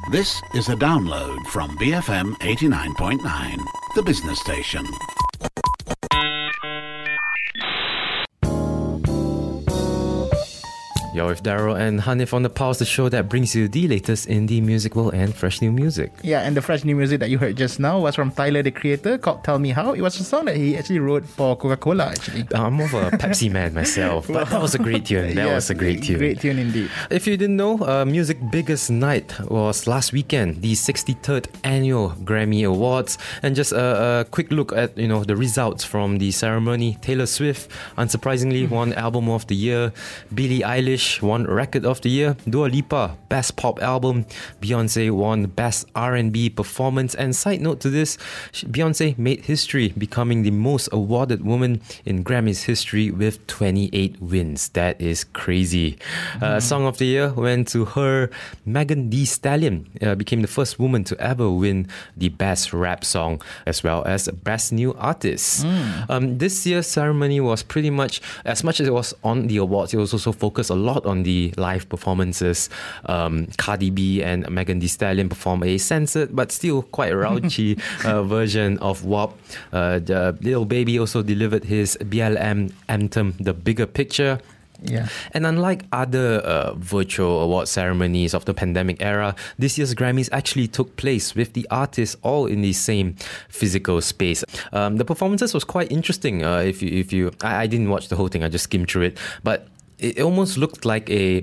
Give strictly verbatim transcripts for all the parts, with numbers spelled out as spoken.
This is a download from B F M eighty-nine point nine, the business station. You're with Daryl and Hanif on The Pulse, the show that brings you the latest indie music world and fresh new music. Yeah, and the fresh new music that you heard just now was from Tyler, the Creator, called Tell Me How. It was a song that he actually wrote for Coca-Cola, actually. I'm more of a Pepsi man myself, but that was a great tune. That yeah, was a great tune. Great tune indeed. If you didn't know, uh, Music Biggest Night was last weekend, the sixty-third Annual Grammy Awards. And just a, a quick look at, you know, the results from the ceremony. Taylor Swift, unsurprisingly, mm-hmm. won Album of the Year. Billie Eilish won Record of the Year. Dua Lipa, Best Pop Album. Beyonce won Best R and B Performance. And side note to this, Beyonce made history, becoming the most awarded woman in Grammys history with twenty-eight wins. That is crazy. Mm. Uh, Song of the Year went to her. Megan Thee Stallion uh, became the first woman to ever win the Best Rap Song as well as Best New Artist. Mm. Um, this year's ceremony was pretty much, as much as it was on the awards, it was also focused a lot on the live performances. Um, Cardi B and Megan Thee Stallion performed a censored but still quite raunchy uh, version of W A P. Uh, the Lil Baby also delivered his B L M anthem, The Bigger Picture. Yeah. And unlike other uh, virtual award ceremonies of the pandemic era, this year's Grammys actually took place with the artists all in the same physical space. Um, the performances was quite interesting. Uh, if you, if you, I, I didn't watch the whole thing. I just skimmed through it, but it almost looked like a,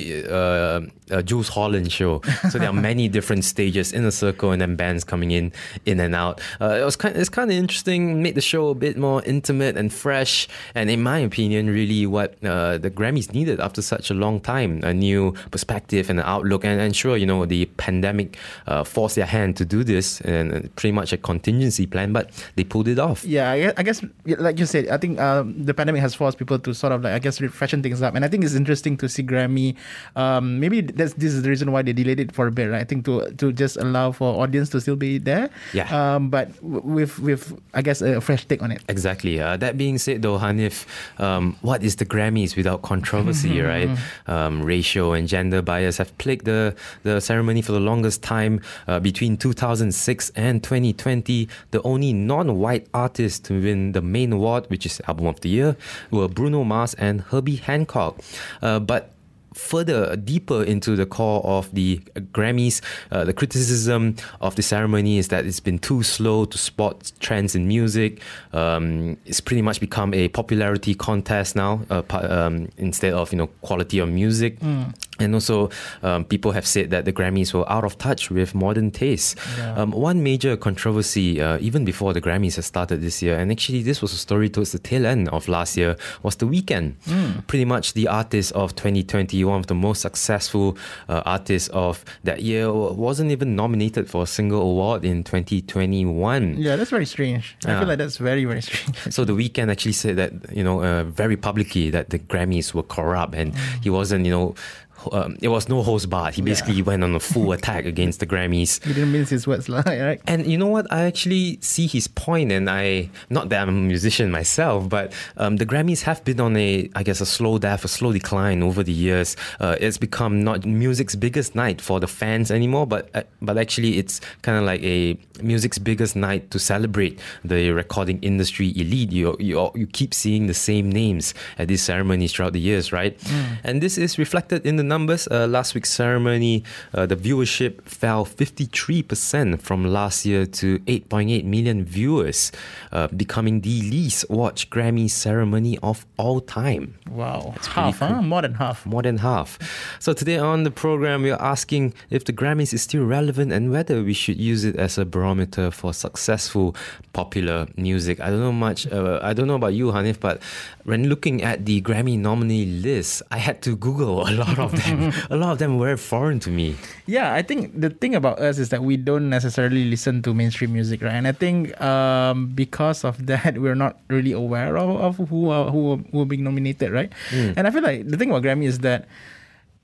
uh, a Jules Holland show. So there are many different stages in a circle and then bands coming in, in and out. Uh, it was kind, it's kind of interesting, made the show a bit more intimate and fresh. And in my opinion, really what uh, the Grammys needed after such a long time, a new perspective and an outlook. And, and sure, you know, the pandemic uh, forced their hand to do this, and pretty much a contingency plan, but they pulled it off. Yeah, I guess, I guess like you said, I think um, the pandemic has forced people to sort of like, I guess, freshen things up. And I think it's interesting to see Grammy. Um, maybe that's this is the reason why they delayed it for a bit, right? I think to to just allow for audience to still be there. Yeah. Um, but with with I guess a fresh take on it. Exactly. Uh, that being said, though, Hanif, um, what is the Grammys without controversy, right? Um, racial and gender bias have plagued the the ceremony for the longest time. Uh, between two thousand six and twenty twenty, the only non-white artists to win the main award, which is Album of the Year, were Bruno Mars and Herbie Hancock. Uh, but further deeper into the core of the Grammys, uh, the criticism of the ceremony is that it's been too slow to spot trends in music. Um, it's pretty much become a popularity contest now, uh, um, instead of, you know, quality of music. Mm. And also, um, people have said that the Grammys were out of touch with modern tastes. Yeah. Um, one major controversy, uh, even before the Grammys had started this year, and actually this was a story towards the tail end of last year, was The Weeknd. Mm. Pretty much the artist of twenty twenty, one of the most successful uh, artists of that year, wasn't even nominated for a single award in twenty twenty-one. Yeah, that's very strange. I uh, feel like that's very, very strange. So The Weeknd actually said that, you know, uh, very publicly that the Grammys were corrupt and mm. he wasn't, you know, Um, it was no holds barred. He basically yeah. went on a full attack against the Grammys. He didn't mince his words, right? And you know what? I actually see his point, and I, not that I'm a musician myself, but um, the Grammys have been on a, I guess, a slow death, a slow decline over the years. Uh, it's become not music's biggest night for the fans anymore, but uh, but actually it's kind of like a music's biggest night to celebrate the recording industry elite. You you you keep seeing the same names at these ceremonies throughout the years, right? Mm. And this is reflected in the numbers. Uh, last week's ceremony, uh, the viewership fell fifty-three percent from last year to eight point eight million viewers, uh, becoming the least watched Grammy ceremony of all time. Wow. It's half, cool. huh? More than half. More than half. So today on the program, we are asking if the Grammys is still relevant and whether we should use it as a barometer for successful popular music. I don't know much, uh, I don't know about you, Hanif, but when looking at the Grammy nominee list, I had to Google a lot of them. A lot of them were foreign to me. Yeah, I think the thing about us is that we don't necessarily listen to mainstream music, right? And I think um, because of that, we're not really aware of, of who are who are, who are being nominated, right? Mm. And I feel like the thing about Grammy is that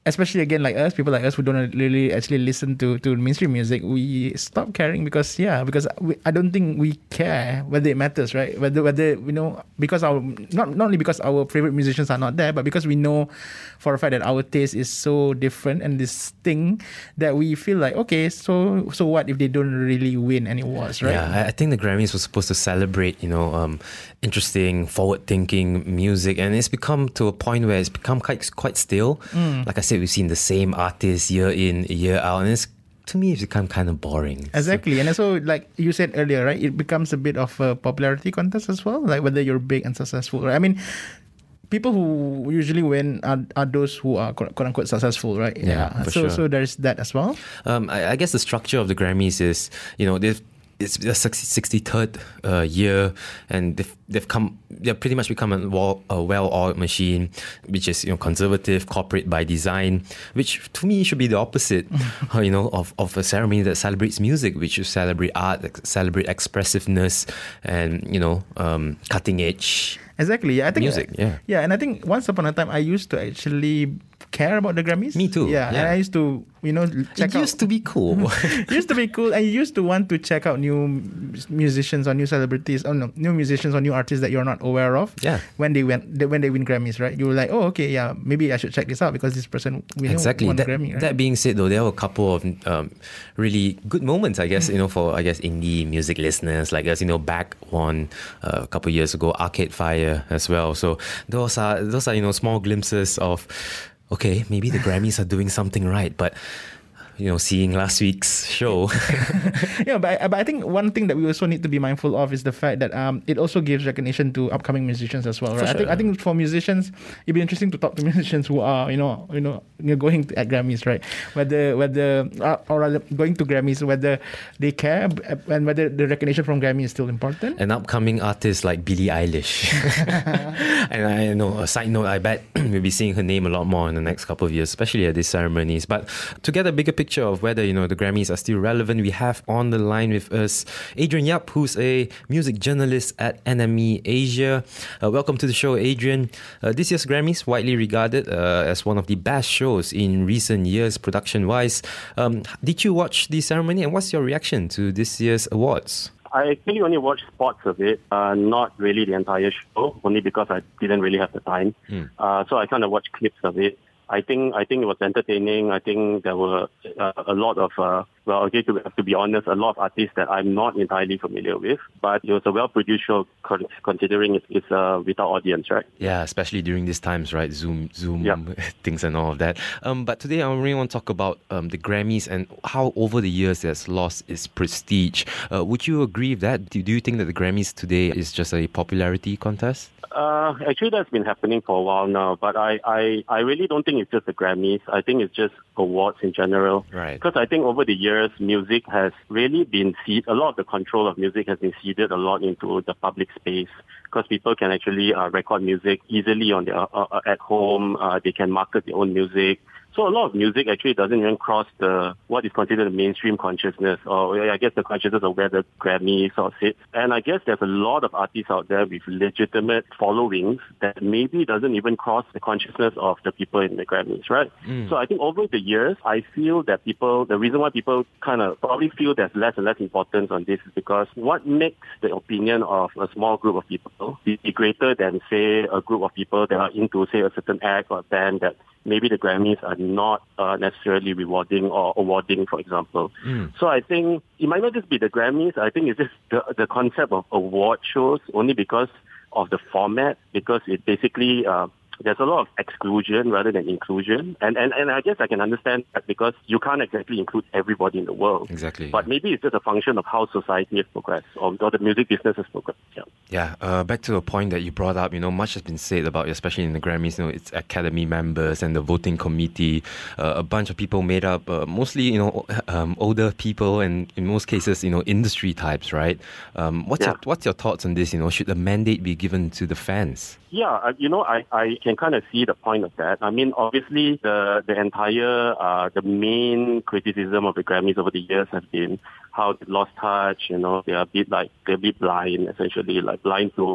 especially again like us, people like us who don't really actually listen to, to mainstream music, we stop caring because yeah, because we, I don't think we care whether it matters, right? Whether whether you know because our not not only because our favorite musicians are not there, but because we know for a fact that our taste is so different and distinct that we feel like okay, so so what if they don't really win any awards, right? Yeah, I think the Grammys were supposed to celebrate, you know, um, interesting, forward-thinking music, and it's become to a point where it's become quite quite stale. Mm. Like I said, we've seen the same artists year in, year out, and it's to me it's become kind of boring. Exactly, so, and also like you said earlier, right? It becomes a bit of a popularity contest as well, like whether you're big and successful. Right? I mean, people who usually win are, are those who are quote unquote successful, right? Yeah, yeah. For so sure. so there's that as well. Um, I, I guess the structure of the Grammys is, you know, they've it's the sixty-third uh, year, and they've they've come they've pretty much become a, well, a well-oiled machine, which is you know conservative, corporate by design, which to me should be the opposite, uh, you know, of, of a ceremony that celebrates music, which should celebrate art, celebrate expressiveness, and you know, um, cutting edge. Exactly. Yeah, I think music. Yeah. Yeah, and I think once upon a time I used to actually care about the Grammys. Me too. Yeah, yeah. and I used to, you know, check it out. It used to be cool. It used to be cool, and you used to want to check out new musicians or new celebrities, or no, new musicians or new artists that you're not aware of. Yeah. When they went, when they win Grammys, right? You were like, oh, okay, yeah, maybe I should check this out because this person we exactly. know won that, a Grammy. Right? That being said, though, there were a couple of um, really good moments, I guess, you know, for I guess indie music listeners like us. You know, Back won uh, a couple of years ago, Arcade Fire as well. So those are those are you know small glimpses of. Okay, maybe the Grammys are doing something right, but you know, seeing last week's show. yeah, but I, but I think one thing that we also need to be mindful of is the fact that um, it also gives recognition to upcoming musicians as well, right? For sure. I think I think for musicians, it'd be interesting to talk to musicians who are you know you know going to, at Grammys, right? Whether whether uh, or rather going to Grammys, whether they care and whether the recognition from Grammy is still important. An upcoming artist like Billie Eilish, and I know a side note, I bet we'll be seeing her name a lot more in the next couple of years, especially at these ceremonies. But to get a bigger picture of whether you know the Grammys are still relevant, we have on the line with us Adrian Yap, who's a music journalist at N M E Asia. Uh, welcome to the show, Adrian. Uh, this year's Grammys widely regarded uh, as one of the best shows in recent years, production-wise. Um, did you watch the ceremony, and what's your reaction to this year's awards? I actually only watched spots of it, uh, not really the entire show, only because I didn't really have the time. Mm. Uh, so I kind of watched clips of it. I think I think it was entertaining. I think there were uh, a lot of, uh, well, okay, to, to be honest, a lot of artists that I'm not entirely familiar with. But it was a well-produced show considering it's, it's uh, without audience, right? Yeah, especially during these times, right? Zoom, Zoom, yep. things and all of that. Um, but today I really want to talk about um, the Grammys and how over the years it has lost its prestige. Uh, would you agree with that? Do, do you think that the Grammys today is just a popularity contest? Uh, actually, that's been happening for a while now, but I, I, I really don't think it's just the Grammys. I think it's just awards in general. Right. Because I think over the years, music has really been ceded, a lot of the control of music has been ceded a lot into the public space, because people can actually uh, record music easily on their uh, at home. Uh, they can market their own music. So a lot of music actually doesn't even cross the what is considered the mainstream consciousness, or I guess the consciousness of where the Grammys sort of sits. And I guess there's a lot of artists out there with legitimate followings that maybe doesn't even cross the consciousness of the people in the Grammys, right? Mm. So I think over the years, I feel that people, the reason why people kind of probably feel there's less and less importance on this is because what makes the opinion of a small group of people be greater than, say, a group of people that are into, say, a certain act or band that maybe the Grammys are not uh, necessarily rewarding or awarding, for example. Mm. So I think it might not just be the Grammys. I think it's just the, the concept of award shows only because of the format, because it basically... Uh, there's a lot of exclusion rather than inclusion. And, and and I guess I can understand that because you can't exactly include everybody in the world. Exactly. But maybe it's just a function of how society has progressed or, or the music business has progressed. Yeah. Yeah. Uh, back to a point that you brought up, you know, much has been said about, especially in the Grammys, you know, it's Academy members and the voting committee, uh, a bunch of people made up, uh, mostly, you know, um, older people and in most cases, you know, industry types, right? Um, what's, yeah. your, what's your thoughts on this? You know, should a mandate be given to the fans? Yeah, uh, you know, I, I can kind of see the point of that. I mean, obviously, the the entire, uh, the main criticism of the Grammys over the years has been how they lost touch, you know, they're a bit like, they're a bit blind, essentially, like blind to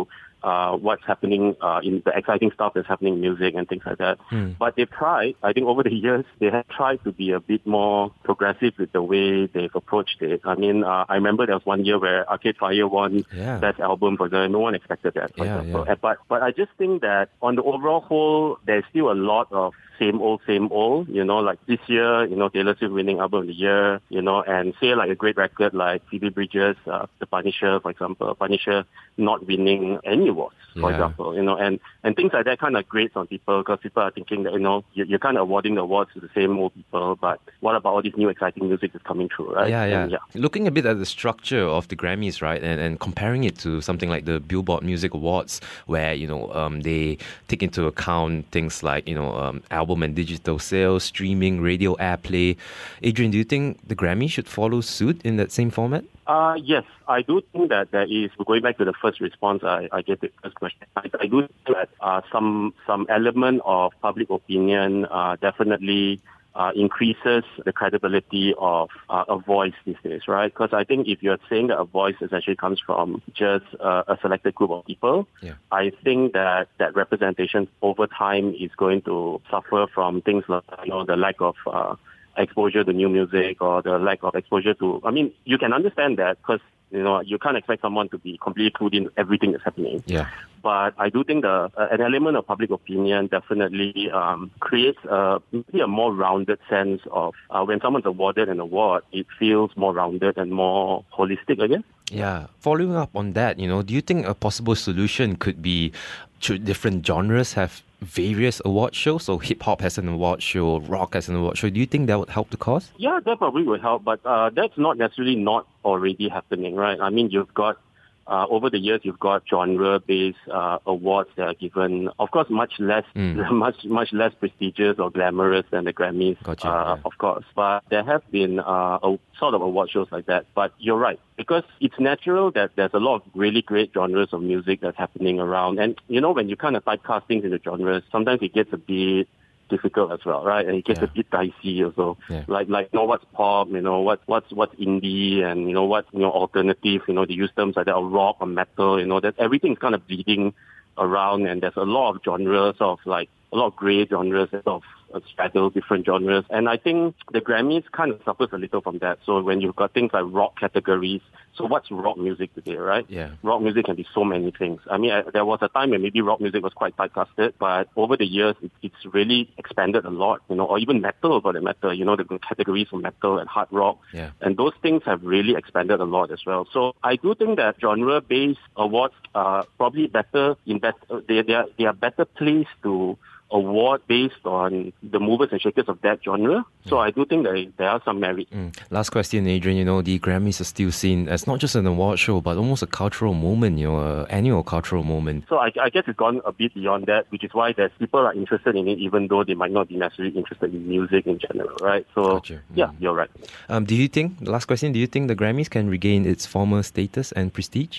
uh, what's happening uh, in the exciting stuff that's happening in music and things like that. Mm. But they've tried, I think over the years, they have tried to be a bit more progressive with the way they've approached it. I mean, uh, I remember there was one year where Arcade Fire won Yeah. Best Album for the, no one expected that, for Yeah, example. yeah. But, but I just think that on the overall whole, there's still a lot of same old, same old, you know, like this year, you know, Taylor Swift winning Album of the Year, you know, and say like a great record like Phoebe Bridgers, uh, The Punisher, for example, Punisher not winning any awards, for Yeah. example, you know, and, and things like that kind of grates on people because people are thinking that, you know, you, you're kind of awarding the awards to the same old people, but what about all this new exciting music that's coming through, right? Yeah, yeah. And, yeah. Looking a bit at the structure of the Grammys, right, and, and comparing it to something like the Billboard Music Awards, where, you know, um, they take into account things like, you know, um, album and digital sales, streaming, radio airplay. Adrian, do you think the Grammy should follow suit in that same format? Uh, yes, I do think that there is, going back to the first response I, I gave the first question, I, I do think that uh, some some element of public opinion uh, definitely uh, increases the credibility of uh, a voice these days, right? Because I think if you're saying that a voice essentially comes from just uh, a selected group of people, Yeah. I think that that representation over time is going to suffer from things like, you know, the lack of uh, exposure to new music or the lack of exposure to, I mean, you can understand that because, you know, you can't expect someone to be completely clued in everything that's happening. Yeah. But I do think the uh, an element of public opinion definitely um, creates a, maybe a more rounded sense of uh, when someone's awarded an award, it feels more rounded and more holistic, I guess. Yeah. Following up on that, you know, do you think a possible solution could be, should different genres have various award shows? So hip hop has an award show, rock has an award show. Do you think that would help the cause? Yeah, that probably would help, but uh, that's not necessarily not already happening, right? I mean, you've got, uh, over the years, you've got genre-based uh, awards that are given, of course, much less, Mm. much much less prestigious or glamorous than the Grammys, Gotcha, uh, yeah. of course. But there have been uh, a, sort of award shows like that. But you're right, because it's natural that there's a lot of really great genres of music that's happening around. And, you know, when you kind of typecast things into genres, sometimes it gets a bit difficult as well, right? And it gets Yeah. a bit dicey also. Yeah. Like, like, you know, what's pop, you know, what, what's, what's indie, and, you know, what's, you know, alternative, you know, they use terms like that, or rock or metal, you know, that everything's kind of bleeding around, and there's a lot of genres of, like, a lot of grey genres, a lot of uh, straddle different genres. And I think the Grammys kind of suffers a little from that. So when you've got things like rock categories, so what's rock music today, right? Yeah. Rock music can be so many things. I mean, I, there was a time when maybe rock music was quite typecasted, but over the years, it, it's really expanded a lot, you know, or even metal for the metal, you know, the categories for metal and hard rock. Yeah. And those things have really expanded a lot as well. So I do think that genre-based awards are probably better in that they, they, are, they are better placed to award based on the movers and shakers of that genre. So I do think that there are some merit. Mm. Last question, Adrian. You know, the Grammys are still seen as not just an award show, but almost a cultural moment, you know, an annual cultural moment. So I, I guess it's gone a bit beyond that, which is why there's people are interested in it, even though they might not be necessarily interested in music in general, right? So, Gotcha. yeah, Mm. you're right. Um, do you think, the last question, do you think the Grammys can regain its former status and prestige?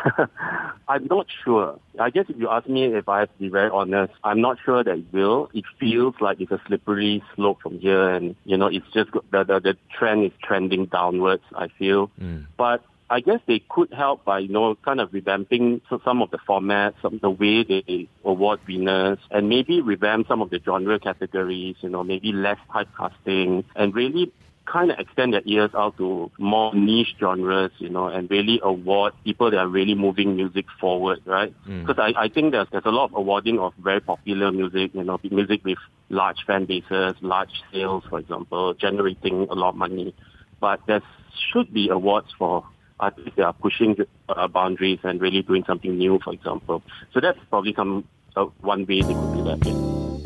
I'm not sure. I guess if you ask me, if I have to be very honest, I'm not sure that it will. It feels like it's a slippery slope from here, and, you know, it's just, the, the, the trend is trending downwards, I feel. Mm. But I guess they could help by, you know, kind of revamping some of the formats, some the way they award winners, and maybe revamp some of the genre categories, you know, maybe less typecasting, and really kind of extend their ears out to more niche genres, you know, and really award people that are really moving music forward, right? Because Mm. I, I think there's, there's a lot of awarding of very popular music, you know, music with large fan bases, large sales, for example, generating a lot of money. But there should be awards for artists that are pushing uh, boundaries and really doing something new, for example. So that's probably some uh, one way they could do that. Yeah.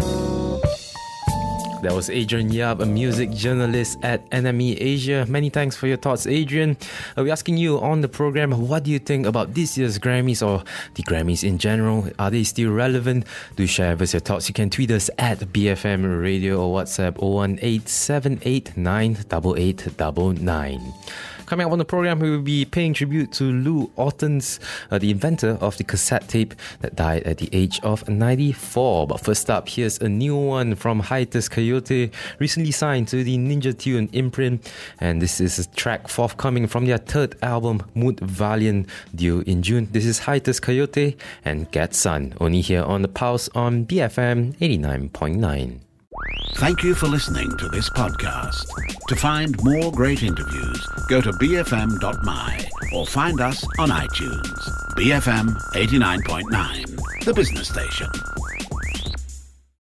That was Adrian Yap, a music journalist at N M E Asia. Many thanks for your thoughts, Adrian. Uh, we're asking you on the program, what do you think about this year's Grammys or the Grammys in general? Are they still relevant? Do share with us your thoughts. You can tweet us at B F M Radio or WhatsApp zero one eight seven eight nine eight eight nine nine. Coming up on the program, we will be paying tribute to Lou Ortons, uh, the inventor of the cassette tape that died at the age of ninety-four. But first up, here's a new one from Hiatus Kaiyote, recently signed to the Ninja Tune imprint. And this is a track forthcoming from their third album, Mood Valiant, due in June. This is Hiatus Kaiyote and Get Sun, only here on The Pulse on B F M eighty-nine point nine. Thank you for listening to this podcast. To find more great interviews, go to b f m dot m y or find us on iTunes. B F M eighty-nine point nine, the business station.